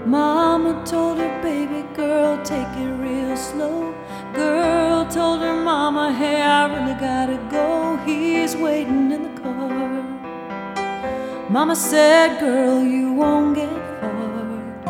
Mama told her, baby girl, take it real slow. Girl told her mama, hey, I really gotta go. He's waiting in the car. Mama said, girl, you won't get far.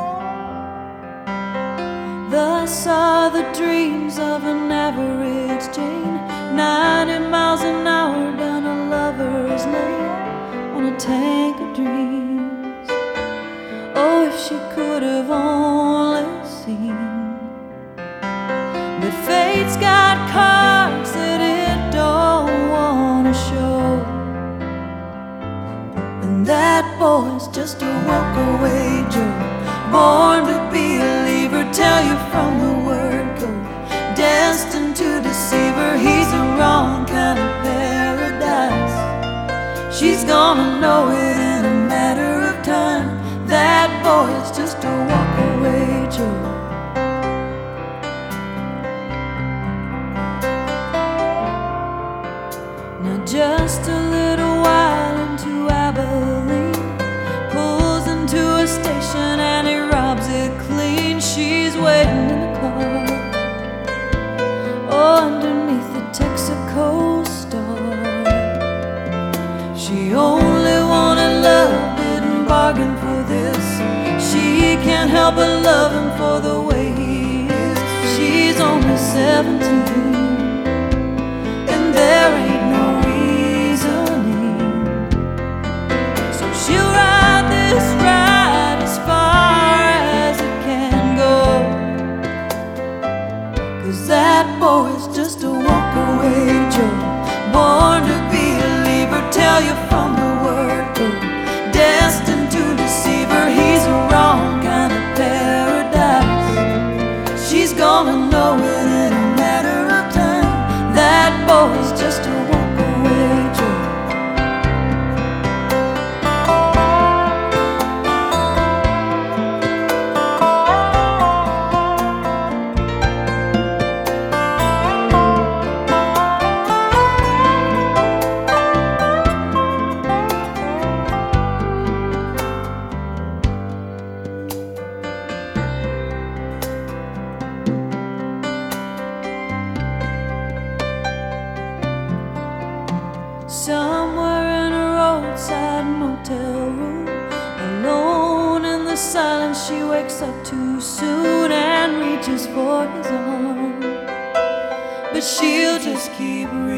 Thus are the dreams of an average Jane, 90 miles an hour down a lover's lane on a tank of dreams. Oh, if she could have only seen. But fate's got cards that it don't want to show, and that boy's just a walk-away Joe, born to be a leaver. Tell you from the word go, destined to deceive her. He's the wrong kind of paradise. She's gonna know it in a matter of time. That boy's just a walk-away Joe. Now just a little while into Abilene, pulls into a station and he robs it clean. She's waiting in the car, oh, underneath the Texaco star. She only wanted love, didn't bargain for this. She can't help but love him for the way he is. She's only 17, and there ain't no reasoning. So she'll ride this ride as far as it can go, 'cause that boy's just a walk-away Joe, born to be a leaver. Tell you from the word go, destined to deceive her. He's a wrong kind of paradise. She's gonna know it in a matter of time. That boy's just a walk-away Joe. Somewhere in a roadside motel room, alone in the silence, she wakes up too soon and reaches for his arm. But she'll just keep